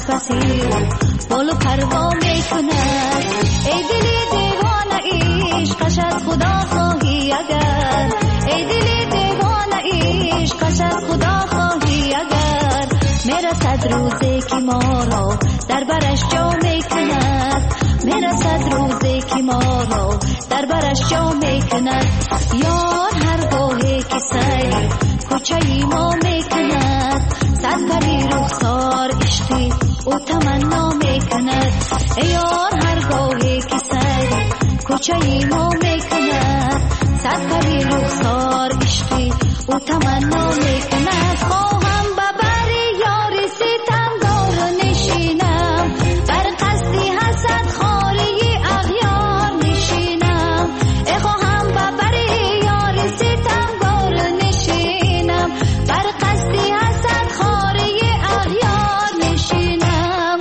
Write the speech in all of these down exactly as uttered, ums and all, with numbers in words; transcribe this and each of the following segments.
نفسی بالو پروا میکند. ای دلی دیوانه عشقش از خدا خواهی اگر، ای دلی دیوانه عشقش از خدا خواهی اگر، میرسد روزی که ما را در برش جا میکند، میرسد روزی که ما را در برش جا میکند. یار هر گاهی که سری کوچه ما میکند، صد پری رخسار عشقی او تمنا میکند. ای یار هر گاهی که سری کوچه ما میکند، صد پری رخسار عشقی او تمنا میکند. خواهم ببری یاری ستمگار نشینم، بر قصدی حسد خاری اغیار نشینم. ای خواهم ببری یاری ستمگار نشینم، بر قصدی حسد خاری اغیار نشینم.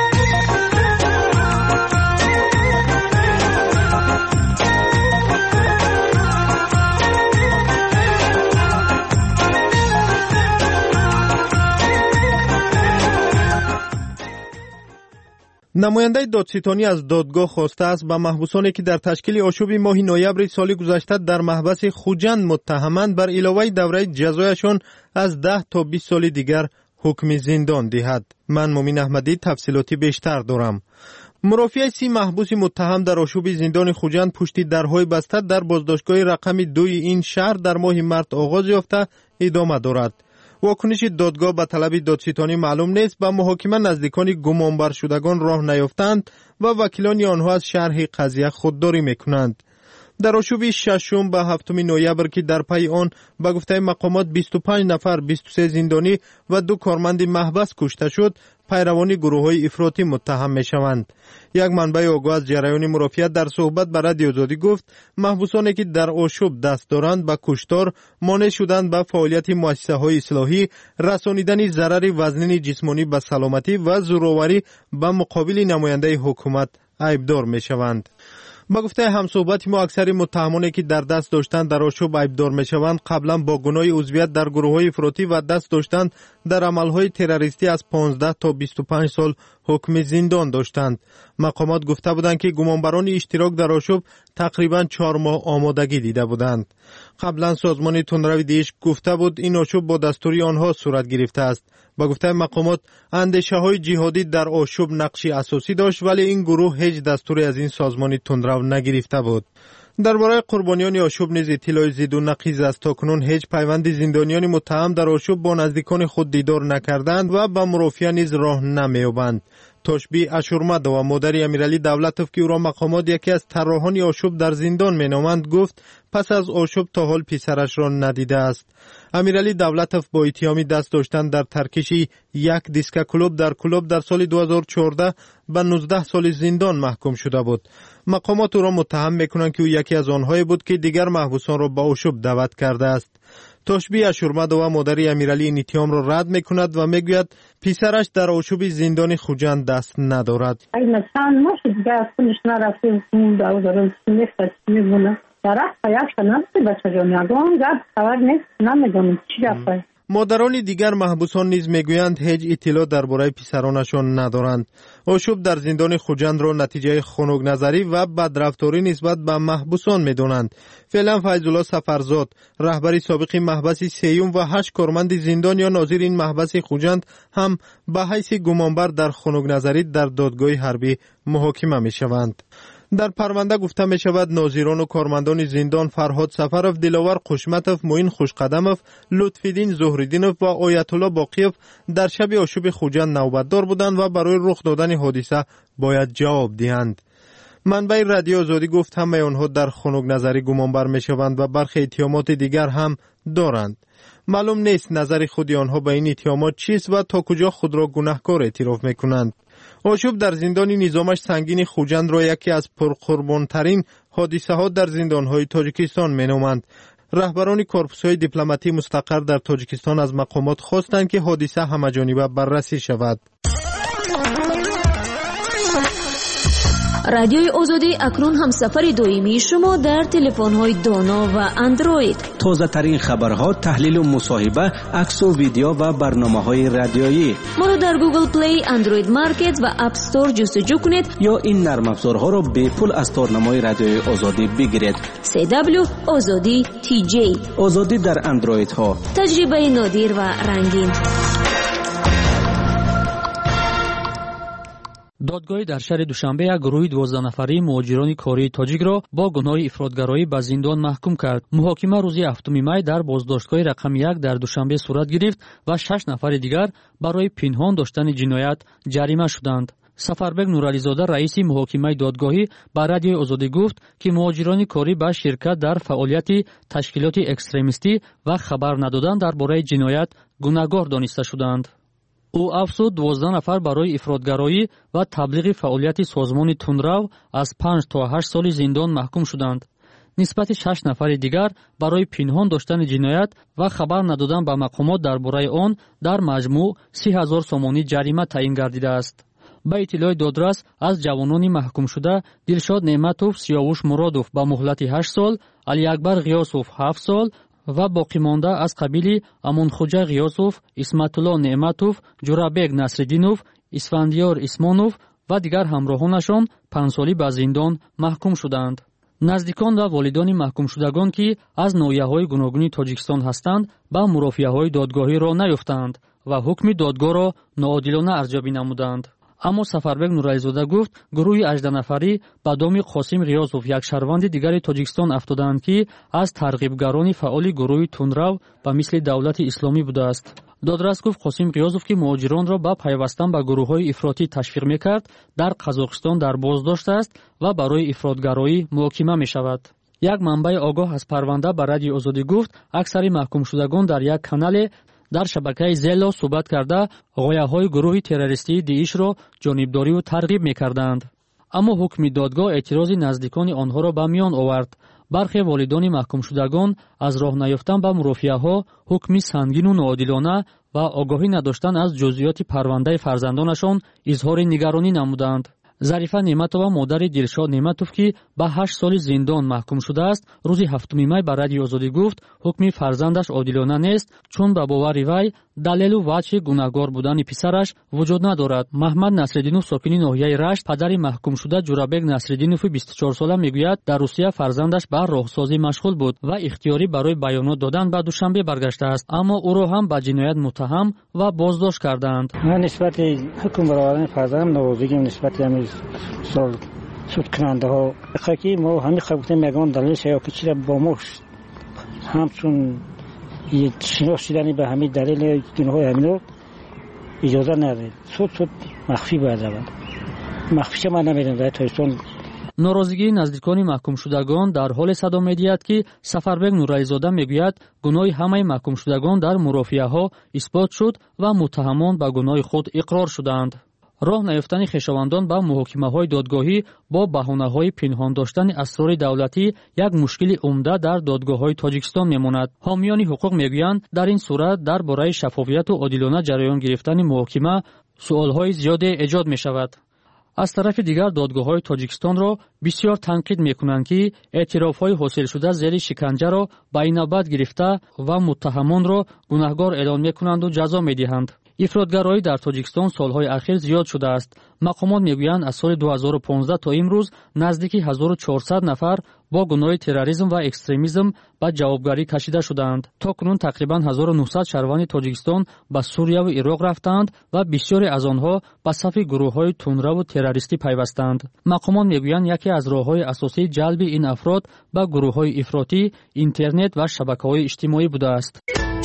نماینده دادستانی از دادگاه خواسته است به محبوسانی که در تشکیل آشوب ماه نوامبر سال گذشته در محبس خوجند متهمند بر علاوه دوره جزایشان از ده تا بیست سال دیگر حکم زندان دهد. من مومن احمدی تفصیلاتی بیشتر دارم. مرافعه سی محبوس متهم در آشوب زندان خوجند پشت درهای بسته در بازداشتگاه رقم دوی این شهر در ماه مارس آغاز یافته ادامه دارد. واکنش دادگاه به طلب دادستانی معلوم نیست. به محاکمه نزدیکان گمانبر شدگان راه نیافتند و وکیلان آنها از شرح قضیه خودداری میکنند. در آشوب ششم به هفتم نوامبر که در پی آن به گفته مقامات بیست و پنج نفر بیست و سه زندانی و دو کارمند محبس کشته شد، پیروان گروه‌های افراطی متهم میشوند. یک منبع آگاه از جریان مرافعه در صحبت با رادیو آزادی گفت محبوسانی که در آشوب دست دارند به کشتار، مانع شدند به فعالیت مؤسسه‌های اصلاحی، رسانیدن ضرر وزنی جسمانی به سلامتی و زورآوری به مقابل نماینده حکومت عیبدار میشوند. با گفته همصحبت ما اکثر متهمانی که در دست داشتند در آشوب عیبدار میشوند قبلا با گناه عضویت در گروه‌های افراطی و دست داشتند در عملهای تروریستی از پانزده تا بیست و پنج سال حکم زندان داشتند. مقامات گفته بودند که گمانبران اشتراک در آشوب تقریبا چهار ماه آمادگی دیده بودند. قبلا سازمان تندروی دیش گفته بود این آشوب با دستوری آنها صورت گرفته است. با گفته مقامات اندیشه‌های جهادی در آشوب نقشی اساسی داشت، ولی این گروه هیچ دستوری از این سازمان تندرو نگرفته بود. درباره قربانیان آشوب نیز اطلاع زید و نقیض است. تاکنون هیچ پیوند زندانیان متهم در آشوب با نزدیکان خود دیدار نکردند و به مرافعه نیز راه نمی‌یابند. توشبی اشورمد و مادر امیرعلی دولتوف که او را مقامات یکی از طراحان آشوب در زندان مینامند گفت پس از آشوب تا حال پسرش را ندیده است. امیرعلی دولتوف با اتهام دست داشتن در ترکش یک دیسک کلوب در کلوب در سال دو هزار و چهارده به نوزده سال زندان محکوم شده بود. مقامات او را متهم میکنند که او یکی از آنهایی بود که دیگر محبوسان را به آشوب دعوت کرده است. توشبی اشورمد و مادر امیرعلی این اتهام را رد میکند و میگوید پسرش در آشوب زندان خوجند دست ندارد. این چند ماه دیگه از خودش نرفته اون داودارم نیست میمونه. طرف پیاش نمیشه بچه جان یگان گفت خبر نیست نمیدونم چی رفته. مادران دیگر محبوسان نیز میگویند هیچ اطلاع درباره پسرانشان ندارند. آشوب در زندان خوجند را نتیجه خنک نظری و بدرفتاری نسبت به محبوسان میدانند. فعلا فیض‌الله سفرزاد رهبر سابق محبس سیوم و هشت کارمند زندان یا ناظر این محبس خوجند هم به حیث گمانبر در خنک نظری در دادگاه حربی محاکمه میشوند. در پرونده گفته می شود ناظران و کارمندان زندان فرهاد سفرов، دلاور قشمتov، معین خوشقدمov، لطفیدین زهریدینov و آیت الله باقیov در شب آشوب خوجند نوبتدار بودند و برای رخ دادن حادثه باید جواب دهند. منبع رادیو آزادی گفت همه آنها در خنک نظری گمانبر می شوند و برخی اتهامات دیگر هم دارند. معلوم نیست نظر خود آنها به این اتهامات چیست و تا کجا خود را گناهکار اعتراف می کنند. آشوب در زندان نظامش سنگین خوجند را یکی از پرقربانترین حادثه ها در زندان های تاجیکستان می نامند. رهبران کورپوس های دیپلماتی مستقر در تاجیکستان از مقامات خواستند که حادثه همه‌جانبه بررسی شود. رادیوی آزادی اکنون هم سفر دائمی شما در تلفن‌های دانا و اندروید. تازه ترین خبرها، تحلیل و مصاحبه، عکس و ویدیو و برنامه‌های رادیویی. ما را در گوگل پلی، اندروید مارکت و اپ استور جستجو کنید یا این نرم افزارها را به پول از تارنمای رادیوی آزادی بگیرید. سی دبلیو آزادی تی جی. آزادی در اندروید ها. تجربه نادر و رنگین. دادگاهی در شهر دوشنبه یک گروه دوازده نفری مهاجران کاری تاجیک را با گناه افراطگرایی به زندان محکوم کرد. محاکمه روز هفتم می در بازداشتگاه رقم یک در دوشنبه صورت گرفت و شش نفر دیگر برای پنهان داشتن جنایت جریمه شدند. سفربگ نورعلیزاده رئیس محاکمه دادگاهی به رادیوی آزادی گفت که مهاجران کاری به شرکت در فعالیت تشکیلات اکستریمیستی و خبر ندادن درباره جنایت گناهکار دانسته شدند. او افزود دوازده نفر برای افراطگرایی و تبلیغ فعالیت سازمان تندرو از پنج تا هشت سال زندان محکوم شدند. نسبت شش نفر دیگر برای پنهان داشتن جنایت و خبر ندادن به مقامات درباره آن در مجموع سی هزار سومانی جریمه تعیین گردیده است. با اطلاع دادرس از جوانان محکوم شده، دلشاد نعمتوف سیاوش مرادوف با مهلت هشت سال، علی اکبر غیاسوف هفت سال و باقی مانده از قبیل امانخوجا غیاسوف، اسمت الله نعمتوف، جورابک نصرالدینوف، اسفندیار اسمانوف و دیگر همراهانشان پنج سالی به زندان محکوم شدند. نزدیکان و والدان محکوم شدگان که از ناحیه‌های گوناگون تاجیکستان هستند، با مرافعه‌های دادگاهی را نیافتند و حکم دادگاه را ناعادلانه ارزیابی نمودند. اما سفربگ نورعلیزاده گفت گروه هجده نفری با نام قاسم غیاسوف یک شهروند دیگر تاجیکستان افتادند که از ترغیبگران فعال گروه تندرو به مثل دولت اسلامی بوده است. دادرس گفت قاسم غیاسوف که مهاجران را با پیوستن به گروه‌های افراطی تشویق می‌کرد، در قزاقستان در بازداشت است و برای افراطگرایی محاکمه می‌شود. یک منبع آگاه از پرونده به رادیو آزادی گفت اکثر محکوم شدگان در یک کانال در شبکه زلا صحبت کرده غایه‌های گروه تروریستی داعش را جانبداری و ترغیب می‌کردند. اما حکم دادگاه اعتراض نزدیکان آنها را به میان آورد. برخی والدان محکوم شدگان از راه نیافتن به مرافعه‌ها، حکم سنگین و ناعادلانه و آگاهی نداشتن از جزئیات پرونده فرزندانشان اظهار نگرانی نمودند. ظریفه نعمتова مادر دلشاد نعمتوف که به هشت سال زندان محکوم شده است، روز هفتم می به رادیو آزادی گفت حکم فرزندش عادلانه نیست، چون به باور وی دلیل و وجه گناهکار بودن پسرش وجود ندارد. محمد نصرالدینوف ساکن ناحیه رشت، پدر محکوم شده جورابک نصرالدینوف بیست و چهار ساله میگوید در روسیه فرزندش به راهسازی مشغول بود و اختیاری برای بیانات دادن به دوشنبه برگشته است، اما او را هم به جنایت متهم و بازداشت کردند. من نسبت حکم برآوردن فرزندم ناراضیم نسبت همین سال سود کننده ها خاکی ما همین خبرت میگن دلیلش یا که چیزا با ما همچون یه شناسیدنی به همین دلیل گناه همینو اجازه نداره. سود سود مخفی باید بود. مخفیش من نمیدونم در تایستان. ناراضگی نزدیکان محکوم شدگان در حال صدا می‌دهد که سفربگ نورعلیزاده میگوید گناه همه محکوم شدگان در مرافعه‌ها اثبات شد و متهمان به گناه خود اقرار شدند. راه نیافتن خویشاوندان به محاکمه‌های دادگاهی با بهانه‌های پنهان داشتن اسرار دولتی یک مشکل عمده در دادگاه‌های تاجیکستان می‌ماند. حامیان حقوق می‌گویند در این صورت درباره شفافیت و عادلانه جریان گرفتن محاکمه سوال‌های زیادی ایجاد می‌شود. از طرف دیگر دادگاه‌های تاجیکستان را بسیار تنقید می‌کنند که اعتراف‌های حاصل شده زیر شکنجه را به اینابت گرفته و متهمان را گناهکار اعلام می‌کنند و جزا می‌دهند. افراطگرایی در تاجیکستان سالهای اخیر زیاد شده است. مقامات میگویند از سال دو هزار و پانزده تا امروز نزدیک هزار و چهارصد نفر با گناه تروریسم و اکستریمیسم به جوابگری کشیده شدند. تا کنون تقریبا هزار و نهصد شهروند تاجیکستان به سوریه و عراق رفتند و بسیاری از آنها به صف گروه‌های تندرو و تروریستی پیوستند. مقامات میگویند یکی از راه‌های اساسی جلب این افراد به گروه‌های افراطی اینترنت و شبکه‌های اجتماعی بوده است.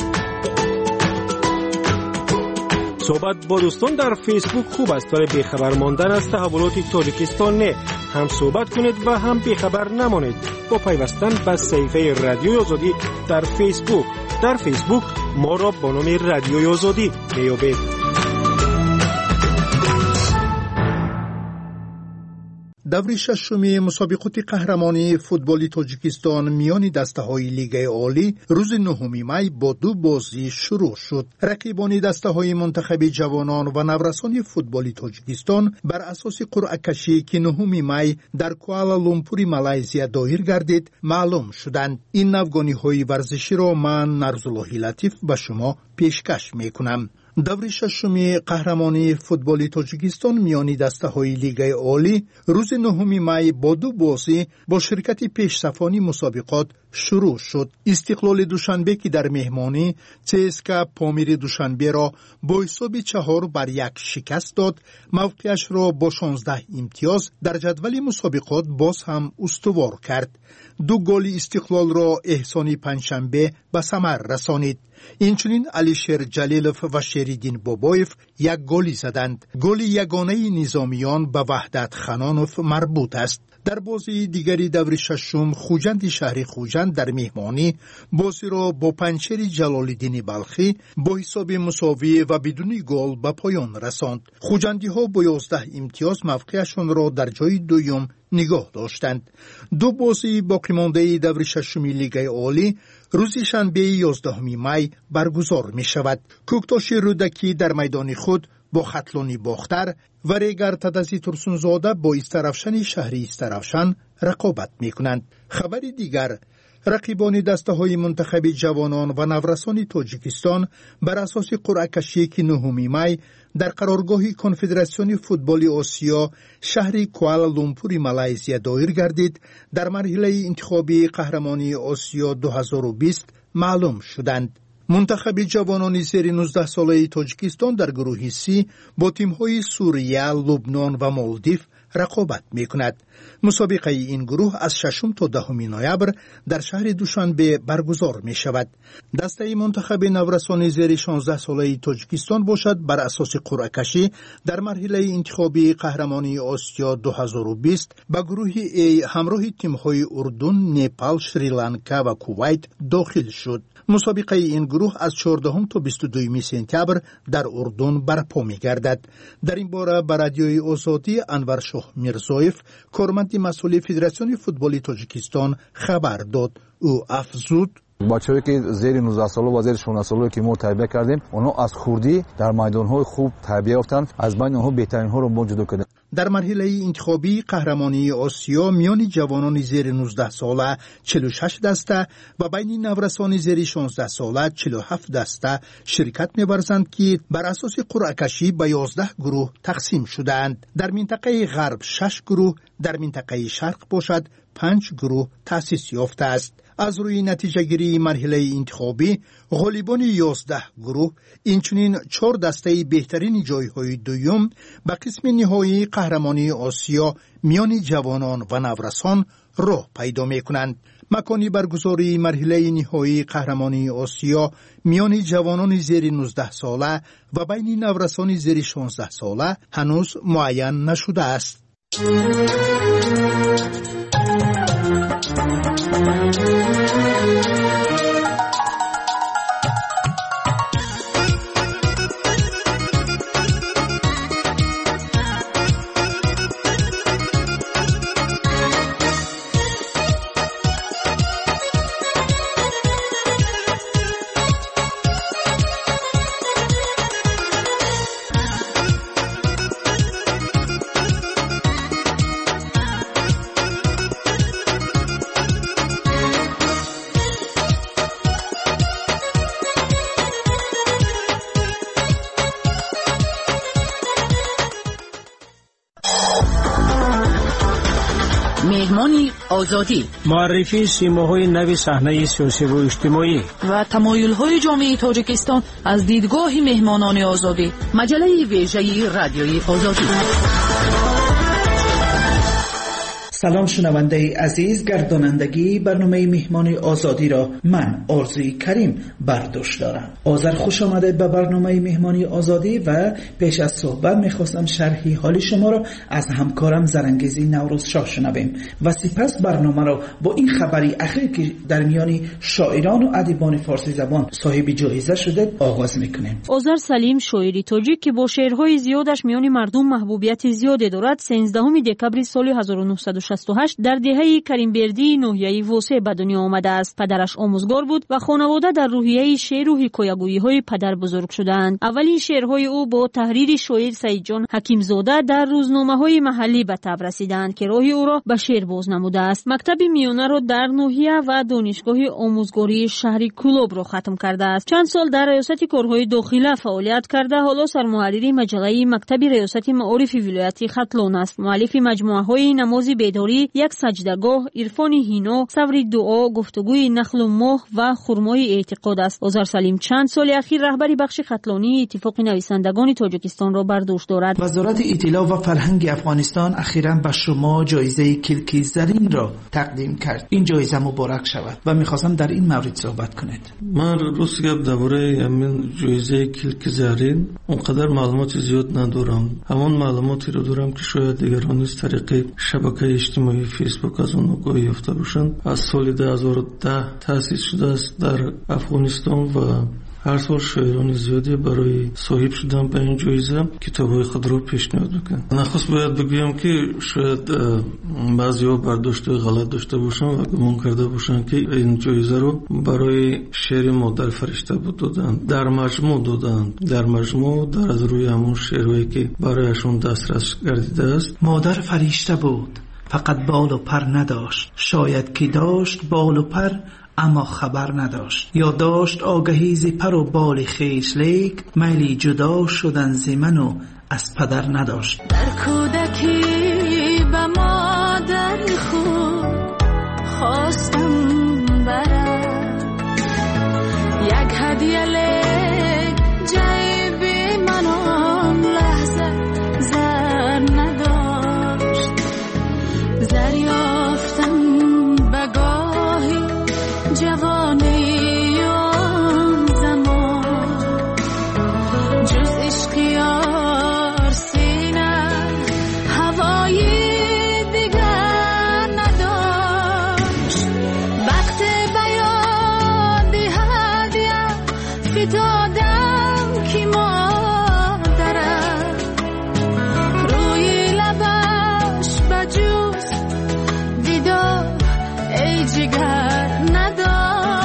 صحبت با دوستان در فیسبوک خوب است ولی بیخبر ماندن از تحولات تاجیکستان نه. هم صحبت کنید و هم بیخبر نمانید با پیوستن به صفحه رادیو آزادی در فیسبوک. در فیسبوک ما را با نام رادیو آزادی میابید. دوره ششم مسابقات قهرمانی فوتبال تاجیکستان میان دسته‌های لیگ عالی روز نهم می با دو بازی شروع شد. رقیبان دسته‌های منتخب جوانان و نورسان فوتبال تاجیکستان بر اساس قرعه کشی که نهم می در کوالالامپور مالزیا دایر گردید معلوم شدند. این نوگانی‌های ورزشی را من نرزالله لطیف به شما پیشکش می‌کنم. دوره ششم قهرمانی فوتبال تاجیکستان میان دسته‌های لیگ عالی روز نهم می با دو بازی با شرکت پیشصفانی مسابقات شروع شد. استقلال دوشنبه که در مهمانی چسکا پامیر دوشنبه را با حساب چهار بر یک شکست داد، موقعش را با شانزده امتیاز در جدول مسابقات باز هم استوار کرد. دو گل استقلال را احسان پنجشنبه به ثمر رسانید. اینچنین علیشیر جلیلوف و شریدین بابایف یک گلی زدند. گل یگانه نظامیان به وحدت خنانوف مربوط است. در بازی دیگری دوره ششم خوجند شهر خوجند در مهمانی بازی را با پنچر جلالالدین بلخی با حساب مساوی و بدون گل به پایان رساند. خوجندی ها با یازده امتیاز موقعشان را در جای دوم نگاه داشتند. دو بازی باقی مانده دوره ششم لیگ عالی روز شنبه یازدهم می برگزار می شود. کوکتاش رودکی در میدان خود با خطلانی باختر و ریگر تدزی ترسونزاده با استرافشن شهری استرافشن رقابت می کنند. خبر دیگر، رقیبان دسته‌های منتخب جوانان و نورسان تاجیکستان بر اساس قرعه کشی که نهم می در قرارگاه کنفدراسیون فوتبال آسیا شهر کوالالامپور مالزیا دایر گردید در مرحله انتخابی قهرمانی آسیا دو هزار و بیست معلوم شدند. منتخب جوانان زیر نوزده ساله تاجیکستان در گروه سی با تیم‌های سوریه، لبنان و مالدیو رقابت می‌کند. مسابقه این گروه از ششم تا دهم نوامبر در شهر دوشنبه برگزار می‌شود. دسته منتخب نورسان زیر شانزده ساله تاجیکستان باشد بر اساس قرعه کشی در مرحله انتخابی قهرمانی آسیا دو هزار و بیست به گروه ای همراه تیم‌های اردن، نپال، شریلانکا و کویت داخل شد. مسابقه این گروه از چهاردهم تا بیست و دوم سپتامبر در اردن برپا می‌گردد. در این باره به رادیوی آزادی انور شاه میرزایف کارمند مسئول فدراسیون فوتبال تاجیکستان خبر داد. او افزود: بچه‌ای که زیر نوزده ساله و زیر شانزده ساله که ما تربیت کردیم، اونا از خوردی در میدان‌های خوب تربیت یافتند. از بین آنها بهترین‌ها را ما جدا کردیم. در مرحله انتخابی قهرمانی آسیا میان جوانان زیر نوزده ساله چهل و شش دسته و بین نورسان زیر شانزده ساله چهل و هفت دسته شرکت می‌ورزند که بر اساس قرعه کشی به یازده گروه تقسیم شدند. در منطقه غرب شش گروه، در منطقه شرق باشد پنج گروه تأسیس یافته است. از روی نتیجه گیری مرحله انتخابی غالبان یازده گروه اینچنین چهار دسته بهترین جایهای دوم به قسم نهایی قهرمانی آسیا میان جوانان و نورسان راه پیدا می کنند. مکانی برگزاری مرحله نهایی قهرمانی آسیا میان جوانان زیر نوزده ساله و بین نورسان زیر شانزده ساله هنوز معین نشده است. مهمانی آزادی، معرفی سیماهای نو صحنه سیاسی و اجتماعی و تمایل‌های جامعه تاجیکستان از دیدگاه مهمانان آزادی، مجله ویژه رادیوی آزادی. سلام شنونده عزیز، گردانندگی برنامه مهمان آزادی را من آرزوی کریم برداشت دارم. آذر خوش آمده به برنامه مهمانی آزادی و پیش از صحبت میخواستم شرحی حال شما را از همکارم زرنگیزی نوروز شاه شنویم و سپس برنامه را با این خبری اخیر که در میان شاعران و ادیبان فارسی زبان صاحب جایزه شده آغاز میکنیم. آذر سلیم شاعری تاجیک که با شعرهای زیادش میان مردم محبوبیت زیادی دارد، سیزدهم دکبر سال هزار و نهصد و شصت و هشت در دهه کریمبردی ناحیه واسع به دنیا آمده است. پدرش آموزگار بود و خانواده در روحیه شعر و حکایه‌گویی های پدر بزرگ شدند. اولین شعرهای او با تحریر شاعر سعید جان حکیم زاده در روزنامه‌های محلی به تب رسیدند که راه او را به شعر باز نموده است. مکتب میانه را در ناحیه و دانشگاه آموزگاری شهری کلوب را ختم کرده است. چند سال در ریاست کارهای داخله فعالیت کرده، حالا سرمحرر مجله مکتب ریاست معارف ولایت ختلان است. مؤلف مجموعه‌های نماز بیداری، یک سجدگاه، عرفان هینا، صبر دعا، گفتگوی نخل و ماه و خرمای اعتقاد است. آذر سلیم چند سال اخیر رهبری بخش ختلانی اتفاق نویسندگان تاجیکستان را بر دوش دارد. وزارت اطلاع و فرهنگ افغانستان اخیراً به شما جایزه کلکی زرین را تقدیم کرد. این جایزه مبارک شود و می‌خواستم در این مورد صحبت کنید. من روز گپ درباره همین جایزه کلکی زرین اونقدر معلومات زیاد ندارم. همون معلوماتی رو دارم که شاید دیگران از طریق شبکه اجتماعی فیسبوک از اون آگاهی یافته باشند. از سال دو هزار و ده تأسیس شده است در افغانستان و هر سال شاعران زیادی برای صاحب شدن به این جایزه کتاب‌های خود را پیشنهاد می‌کنند. نخست باید بگویم که شاید بعضی‌ها برداشت غلط داشته باشند و گمان کرده باشند که این جایزه رو برای شعر مادر فرشته بود دادند. در مجموع دادند. در مجموع در از روی همون شعرهایی که برایشون دسترس گردیده است. مادر فرشته بود، فقط بال و پر نداشت. شاید که داشت بال و پر اما خبر نداشت، یا داشت آگهی ز پر و بال خویش، لیک میلی جدا شدن ز من و از پدر نداشت. در کودکی به مادر خود خواستم برم یک هدیه، لیک جیب من آن لحظه زر نداشت. زر یافتم به گاهی جوانی آن زمان، جز عشق یار سینه هوایی دیگر نداشت. وقت بیاد هدیه فتادم که مادرم روی لبش بجوز دیدار ای جگر نداشت.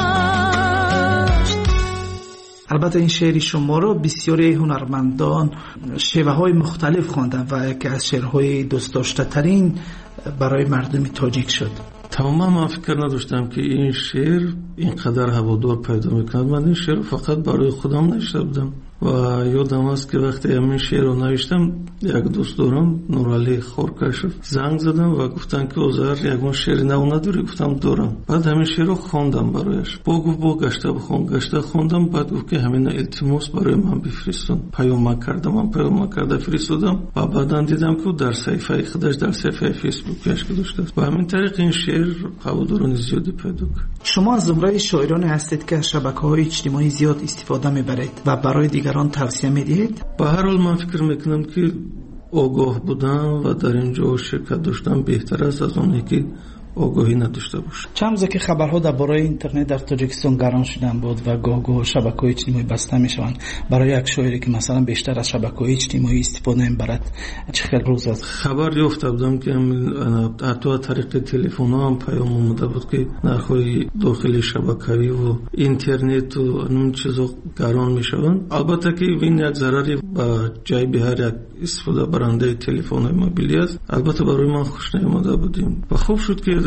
البته این شعر شما رو بسیاری هنرمندان شیوه های مختلف خواندن و یکی از شعرهای دوست داشته ترین برای مردم تاجیک شد. تماما من فکر نداشتم که این شعر اینقدر هوادار پیدا میکند. من این شعر فقط برای خودم نوشته بودم و یادم است که وقتی همین شعر رو نوشتم یک دوست دارم نورعلی خورکشف زنگ زدم و گفتن که آذر یگون شعر نو نداری؟ گفتم دارم. بعد همین شعر رو خواندم برایش. با گفت با گشته بخون. گشته خوندم. بعد گفت که همین التماس برای من بفرستون. پیام کردم. من پیام کرده فرستادم و بعداً دیدم که در صفحه خودش در صفحه فیسبوکش گذاشته است و همین طریق این شعر هواداران زیادی پیدا کرد. شما از زمره شاعران هستید که از شبکه‌های اجتماعی زیاد استفاده می‌برید و برای دیگران توصیه می‌دهید؟ به هر حال من فکر می‌کنم که آگاه بودن و در اینجا شرکت داشتن بهتر است از اونی که آگاهی نداشته باشه. چند روزه که خبرها درباره اینترنت در تاجیکستان گران شدن بود و گاه گاه شبکه‌های اجتماعی بسته میشوند، برای یک شاعری که مثلا بیشتر از شبکه‌های اجتماعی استفاده می‌برد چه خیلی روز است؟ خبر یافته بودم که حتی از طریق تلفن هم پیام اومده بود که نرخ‌های داخلی شبکه‌ای و اینترنت و اون چیزا گران میشوند. البته که این یک ضرری به جیب هر یک استفاده برنده تلفن موبیلی است. البته برای من خوش نیامده بودیم و خوب شد که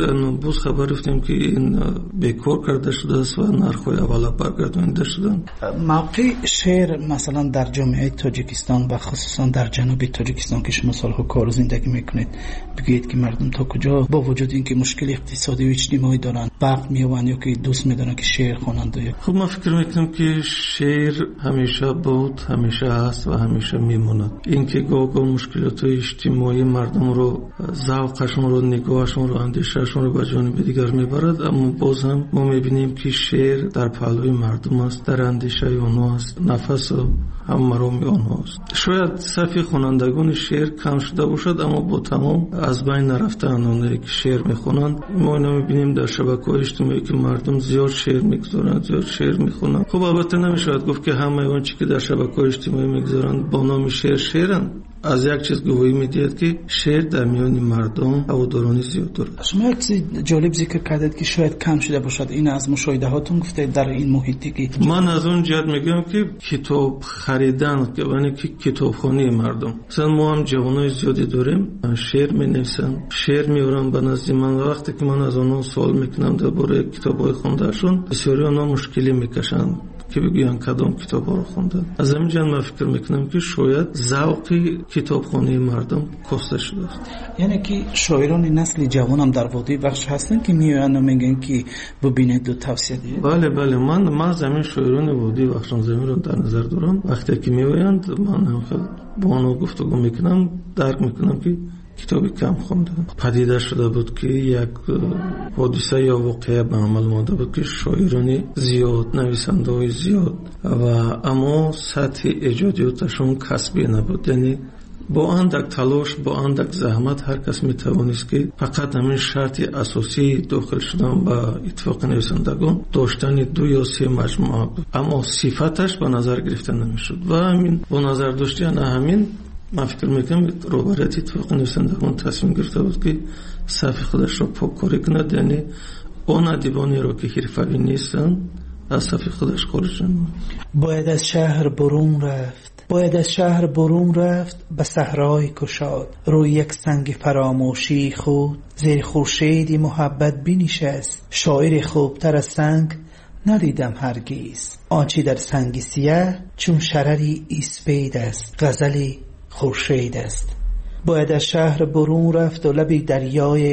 буз хабар рафтем ки ин бекор карда шудааст ва нархҳои аввала баргардонида шуданд. мавқеъ шеър масалан дар ҷомеаи тоҷикистон ва хусусан дар ҷануби тоҷикистон ки шумо солҳо кору зиндагӣ мекунед, бигӯед ки мардум то куҷо бо вуҷуди ин ки мушкили иқтисодию иҷтимоӣ доранд вақт меёбанд ё ки дӯст медоранд ки шеър хонанд? хуб, ман фикр мекунам ки шеър ҳамеша буд, ҳамеша ҳаст ва ҳамеша мемонад. ин ки гоҳ-гоҳ мушкилотҳои иҷтимоии мардумро, завқашонро, нигоҳашонро, андешаашонро ба ҷониби дигар мебарад, аммо боз ҳам мо мебинем ки шеър дар паҳлӯи мардум аст, дар андешаи онҳо аст, нафасу ҳаммароми онҳост. шояд сафи хонандагони шеър кам шуда бошад, аммо бо тамом аз байн нарафтаанд онҳое ки шеър мехонанд. мо ино мебинем дар шабакаҳои иҷтимоӣ ки мардум зиёд шеър мегузоранд, зиёд шеър мехонанд. хуб, албатта намешавад гуфт ки ҳамаи он чӣ ки дар шабакаҳои иҷтимоӣ мегузоранд бо номи шеър шеъранд. аз як чиз гувоҳӣ медиҳад ки шеър дар миёни мардум ҳаводорони зиёд дорад. шумо як чизи ҷолиб зикр кардед ки шояд кам шуда бошад. ин аз мушоҳидаҳотон гуфтед дар ин муҳите ки ман аз он ҷиҳат мегӯям ки китоб харидан, яъне ки китобхонии мардум. масалан мо ҳам ҷавонои зиёде дорем, шеър менависанд, шеър меоранд ба назди ман. вақте ки ман аз онҳо суол мекунам дар бораи китобҳои хондаашон, бисёри онҳо мушкилӣ мекашанд ки бигӯянд кадом китобҳоро хонданд. аз ҳамин ҷиҳат ман фикр мекунам ки шояд завқи китобхонии мардум коста шудааст. яъне ки шоирони насли ҷавонам дар водии бахш ҳастанд ки меоянд ва мегӯянд ки бубинеду тавсия диҳед? бале бале ман ман замин шоирони водии бахшон заминро дар назар дорам. вақте ки меоянд ман бо онҳо гуфтугӯ мекунам, дарк мекунам ки китоби кам хонданд. падида шуда буд ки як ҳодиса ё воқеа ба амал омада буд ки шоирони зиёд, нависандаҳои зиёд ва аммо сатҳи эҷодиёташон касбӣ набуд. яъне бо андак талош, бо андак заҳмат ҳар кас метавонист ки фақат ҳамин шарти асосии дохил шудан ба иттифоқи нависандагон доштани ду ё се маҷмӯа буд, аммо сифаташ ба назар гирифта намешуд. ва ҳамин бо назардошти ана ҳамин ман фикр мекунам роҳбарияти иттифоқи нависандагон тасмим гирифта буд ки сафи худашро поккорӣ кунад, яъне он адибонеро ки ҳирфавӣ нестанд аз сафи худаш хориҷ намояд. бояд аз шаҳр бурун рафт, бояд аз шаҳр бурун рафт ба саҳрои кушод, рӯи як санги фаромӯшии худ зери хуршеди муҳаббат бинишаст. шоири хубтар аз санг ندیدم هرگیز، آنچه در سنگ سیاه چون شرری اسپید است، غزلی خورشید است. باید از شهر برون رفت و لبی دریای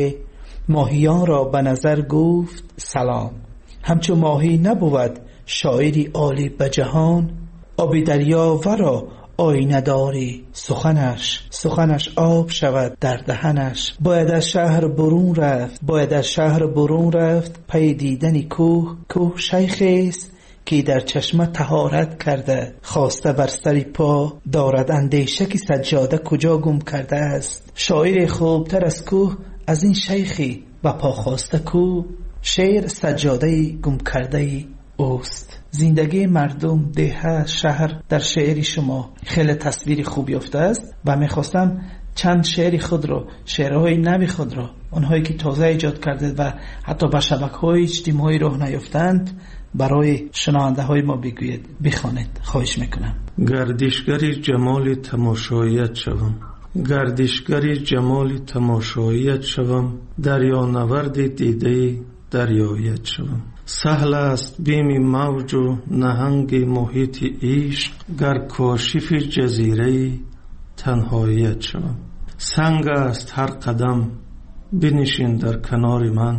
ماهیان را به نظر گفت سلام. همچون ماهی نبود شاعری عالی به جهان، آبی دریا ورا آینه داری سخنش، سخنش آب شود در دهنش. باید از شهر برون رفت، باید از شهر برون رفت پی دیدن کوه، کوه شیخی است که در چشمه طهارت کرده، خواسته بر سر پا دارد اندیشه که سجاده کجا گم کرده است. شاعر خوبتر از کوه از این شیخی و پا خواسته کو، شعر سجاده گم کرده اوست. زندگی مردم، ده، شهر در شعر شما خیلی تصویری خوب یافته است و میخواستم چند شعر خود رو، شعرهای نوی خود رو، اونهایی که تازه ایجاد کرده و حتی به شبکه‌های اجتماعی راه نیافتند برای شنونده های ما بگوید، بخوانید، خواهش میکنم. گردشگری جمال تماشاییت شوم، گردشگری جمال تماشاییت شوم، دریا نورد دیده دریایت شوم. سهل است بیم موج و نهنگ محیط عشق، گر کاشف جزیره تنهاییت شوم. سنگ است هر قدم بنشین در کنار من،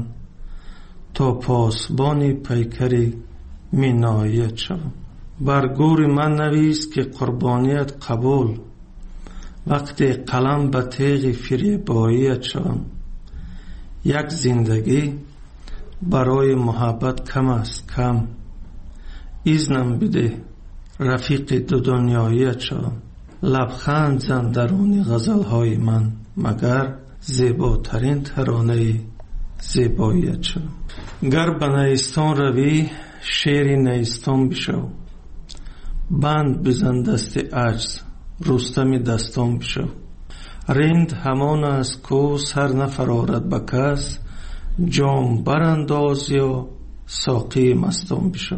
تا پاسبان پیکری مینایت شوم. بر گور من نویس که قربانیت قبول، وقتی قلم به تیغ فریباییت شوم. یک زندگی برای محبت کم است کم، ایزنم بده رفیق دو دنیاییت شوم. لبخند زن درون غزلهای من، مگر زیباترین ترانه زیباییت شوم. گر به نیستان روی شیر نیستان بشو، بند بزن دست عجز رستم دستان بشو. رند همان است کو سر نفرارد به کس، جام برانداز یا ساقی مستان بشو.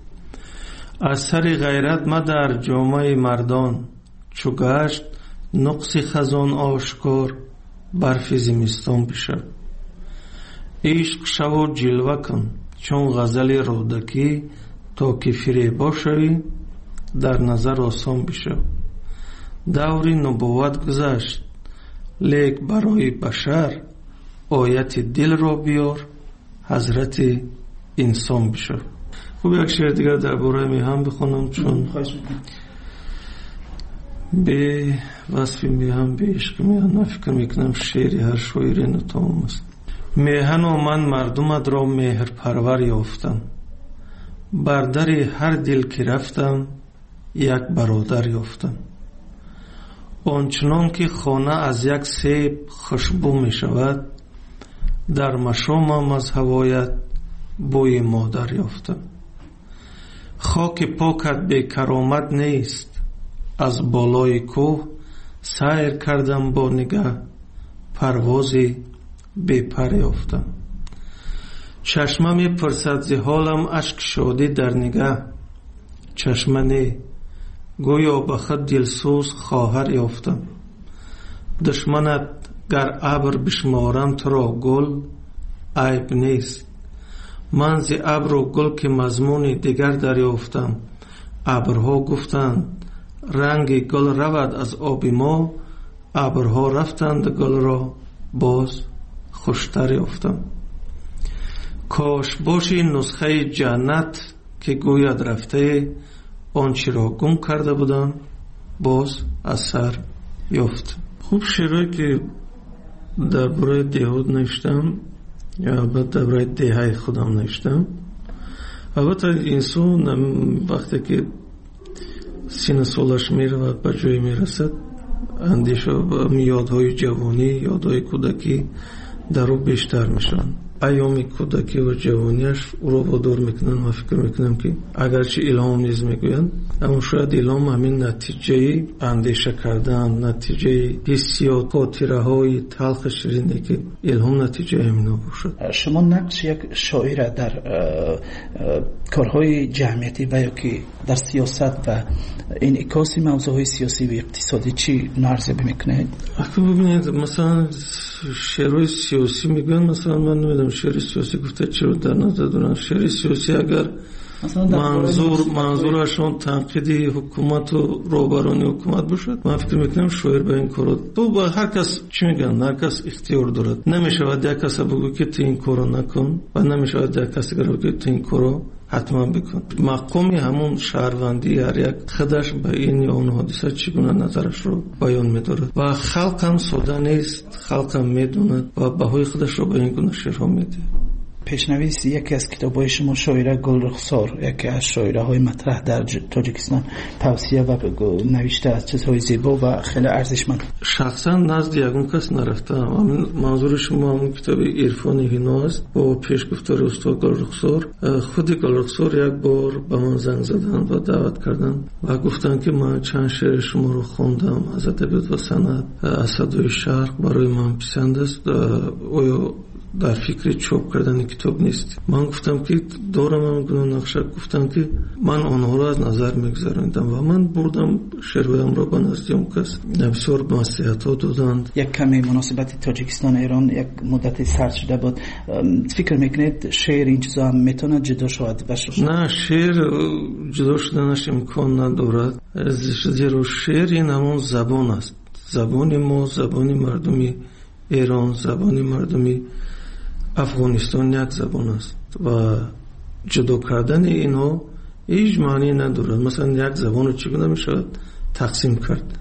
از سر غیرت مدر جامعه مردان، چو گشت نقص خزان آشکار برف زمستان بشو. عشق شو جلوه کن چون غزل رودکی تا که فریبا شوی در نظر آسان بشو. دوری نبوت گذشت لیک برای بشر آیت دل را بیار حضرت انسان بشو. خوب یک شعر دیگر درباره میهن بخونم چون به وصف میهن به عشق میهن من فکر میکنم شعری هر شاعری نتمام است. میهن و من مردمت را مهر پرور یافتم، بر در هر دل که رفتم یک برادر یافتم. آنچنان که خانه از یک سیب خوشبو می شود، در مشامم از هوایت بوی مادر یافتم. خاک پاکت بی کرامت نیست، از بالای کوه سیر کردم با نگاه، پروازی بی پر یافتم. چشمه می پرسد ز حالم اشک شادی در نگاه، چشمه نه گویا به خود دلسوز خواهر یافتم. دشمنت گر ابر بشمارم تو را گل عیب نیست، من ز ابر و گل که مضمون دیگر دریافتم. ابرها گفتند رنگ گل رود از آب ما، ابرها رفتند گل را باز خوشتر یافتم. کاش باشی نسخه جنت که گوید رفته، آنچه را گم کرده بودم باز از سر یافت. خوب شعرهایی که درباره دیهات نوشتم یا درباره دیهای خودم نوشتم. البته انسان وقتی که سن سالش میره و به جای میرسد اندیشه و یادهای جوانی یادهای کودکی در او بیشتر میشن. ایام کودکی و جوانیش او را وادار میکنن. من فکر میکنم که اگرچه الهام نیز میگویند اما شاید الهام همین نتیجه اندیشه کردن، نتیجه حسیات، خاطره های تلخ شیرینی که الهام نتیجه همینا باشد. شما نقش یک شاعر در کارهای جمعیتی و یا که در سیاست و انعکاس موضوعهای سیاسی و اقتصادی چی نارضایتی میکنه؟ اگه ببینید مثلا شعرهای سیاسی میگن، مثلا من نمیدونم شعر سیاسی گفته چرا در نظر دارن. شعر سیاسی اگر منظور منظورشون تنقیدی حکومت و روبرانی حکومت باشد، من فکر میکنم شاعر به این کارو تو با هر کس چی میگن هر کس اختیار دارد. نمیشود یک کس بگو که تو این کارو نکن و نمیشود یک کسی بگو که تو این کارو حتما بکن. مقامی همون شهروندی هر یک خودش به این یا اون حادثه چگونه نظرش رو بیان می‌دارد و خلق هم ساده نیست، خلق هم میدوند و بهای خودش رو به این گونه شعرها میده. پیشنویس یکی از کتاب‌های شما شاعره گلرخسار، یکی از شاعره‌های مطرح در تاجیکستان، توصیه و نوشته از چیزهای زیبا و خیلی ارزشمند. شخصا نزد یگون کس نرفتم. منظور شما همون کتاب عرفان هینا است با پیشگفتار استاد گلرخسار. خود گلرخسار یک بار به من زنگ زدن و دعوت کردن و گفتن که من چند شعر شما رو خوندم از ادبیات و صنعت، از صدای شرق برای من پسند است، آیا در فکر چاپ کردن کتاب نیست؟ من گفتم که دارم هم گناه نقشه. گفتم که من آنها را از نظر میگذارندم و من بردم شعرهایم را به نزد اون کس، بسیار نصیحت ها دادند. یک کمی مناسبت تاجیکستان ایران یک مدت سرد شده بود. فکر میکنید شعر این چیزا هم میتونه جدا شود بشه؟ نه، شعر جدا شدنش امکان ندارد، زیرا شعر این همون زبان است. زبان ما، زبان مردمی ایران، زبان مردمی افغانستان یک زبان است و جدا کردن اینها هیچ معنی ندارد. مثلا یک زبان رو چگونه میشود تقسیم کرد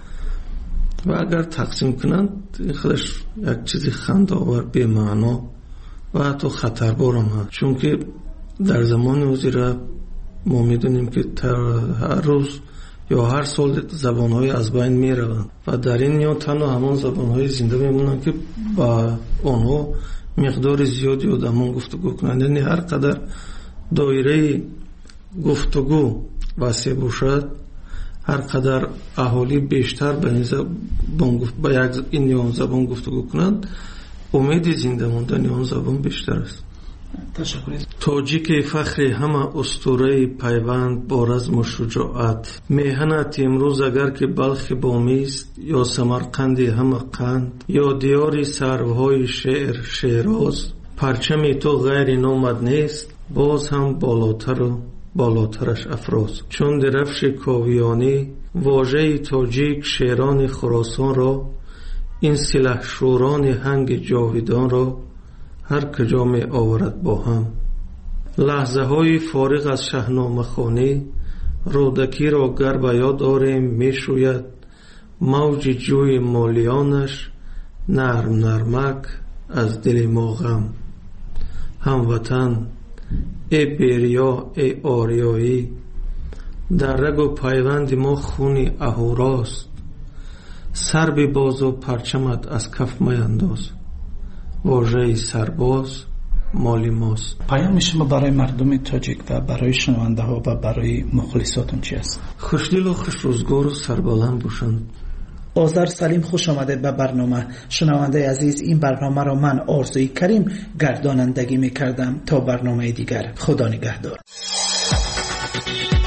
و اگر تقسیم کنند خودش یک چیزی خنده‌آور بی معنا و حتی خطربار هم هست، چون که در زمان وزیر ما میدونیم که هر روز یا هر سال زبان‌های از بین میروند و در این میان تنها همان زبان‌های زنده میمونند که با آنها مقدار زیادی آدمان گفتگو کنند. یعنی هر قدر دایره گفتگو وسیع باشد، هر قدر اهالی بیشتر به این زبان به یک این زبان گفتگو کنند، امید زنده ماندن آن زبان بیشتر است. تاجیک فخر همه اسطوره پیوند با رزم و شجاعت، میهنت امروز اگر که بلخ بامیست یا سمرقند همه قند، یا دیاری سروهای شعر شیراز، پرچم تو غیر نامد نیست، باز هم بالاتر و بالاترش افراز. چون درفش کاویانی واژه تاجیک شیران خراسان را، این سلح شوران هنگ جاویدان را هر کجا می آورد با هم. لحظه های فارغ از شاهنامه خوانی رودکی را گر به یاد آریم می شوید موج جوی مالیانش نرم نرمک از دل ما غم. هموطن ای بیریا ای آریایی، در رگ و پیوند ما خونی اهوراست. سر به باز و پرچمت از کف میانداز، واژه سرباز مالی ماست. پیام شما برای مردم تاجیک و برای شنونده ها و برای مخلصاتون چی است؟ خوشدل و خوش روزگار و سربلند باشند. آذر سلیم، خوش آمده به برنامه. شنونده عزیز، این برنامه را من آرزوی کریم گردانندگی می کردم. تا برنامه دیگر، خدا نگهدار.